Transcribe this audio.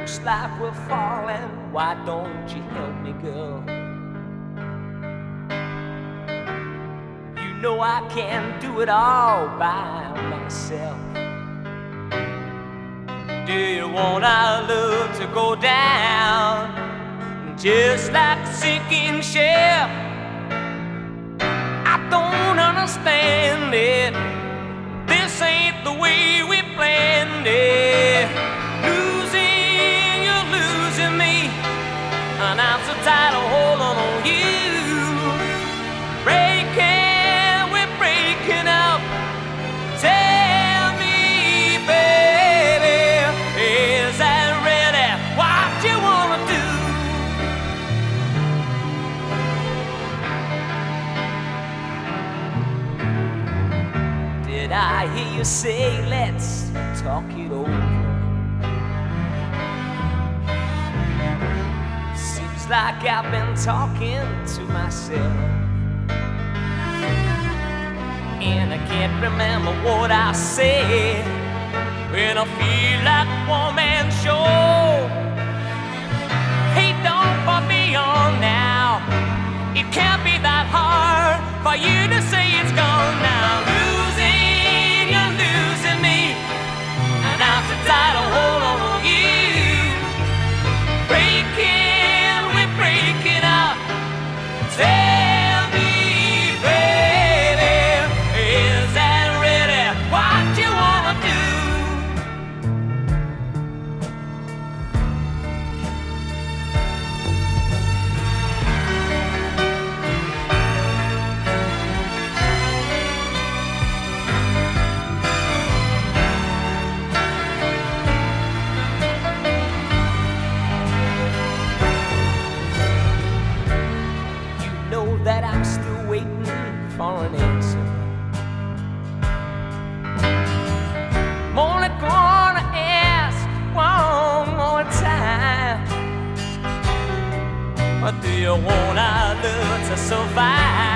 looks like we're falling. Why don't you help me, girl? You know I can't do it all by myself. Do you want our love to go down just like a sinking ship? I don't understand it. This ain't the way we planned it. Losing, you're losing me, and I'm so tired of holding on you. Breaking, we're breaking up. Tell me, baby, is that really what you wanna do? Did I hear you say, let's talk it over? Seems like I've been talking to myself, and I can't remember what I said when I feel like one man show. Hey, don't put me on now. It can't be that hard for you to say it's gone now. Losing, you're losing me, and I'm so tired of holding on you. Breaking, we're breaking up. Tell me, baby, is that really what you wanna do? That I'm still waiting for an answer. I'm only gonna ask one more time. What do you want our love to survive?